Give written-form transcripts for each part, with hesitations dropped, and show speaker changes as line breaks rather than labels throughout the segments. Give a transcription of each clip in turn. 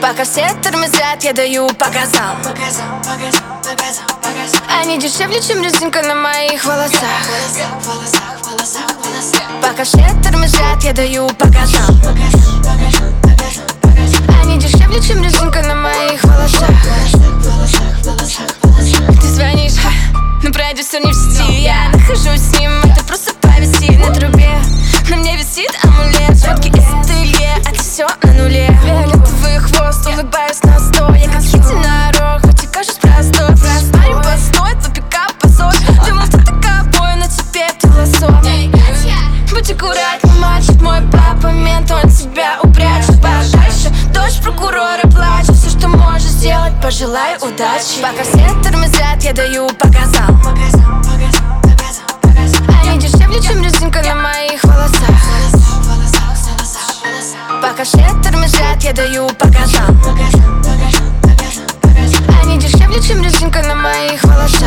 Пока все тормозят, я даю по газам. Они дешевле, чем резинка на моих волосах. Пока все тормозят, я даю по газам. Они дешевле, чем резинка на моих волосах. Ты звонишь, но продюсер не в сети. Я нахожусь с ним, это просто повиси на трубе. На мне висит амулет, шутки из ателье, а ты все на нуле. Фиолетовый хвост, улыбаюсь на 100. Я как единорог, хоть и кажусь простой. Парень постой, твой пикап позор. Думал, ты такая, но теперь ты лосо. Будь аккуратней, мальчик, мой папа мент, он тебя упрячет пожальше. Дочь прокурора плачет, все, что можешь сделать, пожелай удачи. Пока все тормозят, я даю по газам. Они дешевле, чем резинка на моих волосах. Пока все тормозят, я даю по газам. Они дешевле, чем резинка на моих волосах.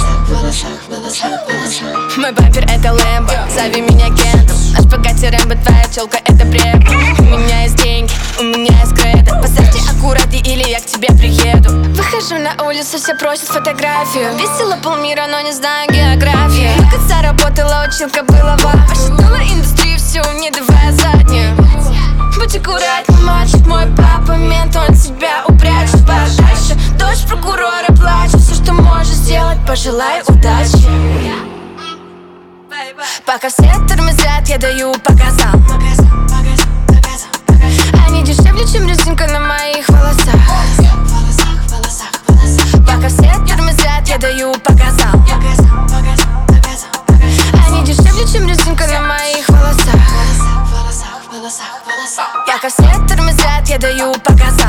Мой бампер это Лэмбо, зови меня Кентом. Наш Бугатти Рэмбо, твоя челка это бред. У меня есть деньги, у меня есть кредо. Поставьте аккуратней, или я к тебе приеду. Выхожу на улицу, все просят фотографию. Весело полмира, но не знаю географию. До конца работала училка, была посчитала индустрию всю, не давая заднюю. Будь аккуратней, мальчик, мой папа мент, он тебя упрячет пожальше. Дочь прокурора плачет, все, что можешь сделать, пожелай удачи. Пока все тормозят, я даю по газам. Они дешевле, чем резинка на моих волосах. Пока все тормозят, я даю по газам. Они дешевле, чем резинка на моих волосах. Пока все тормозят, я даю по газам.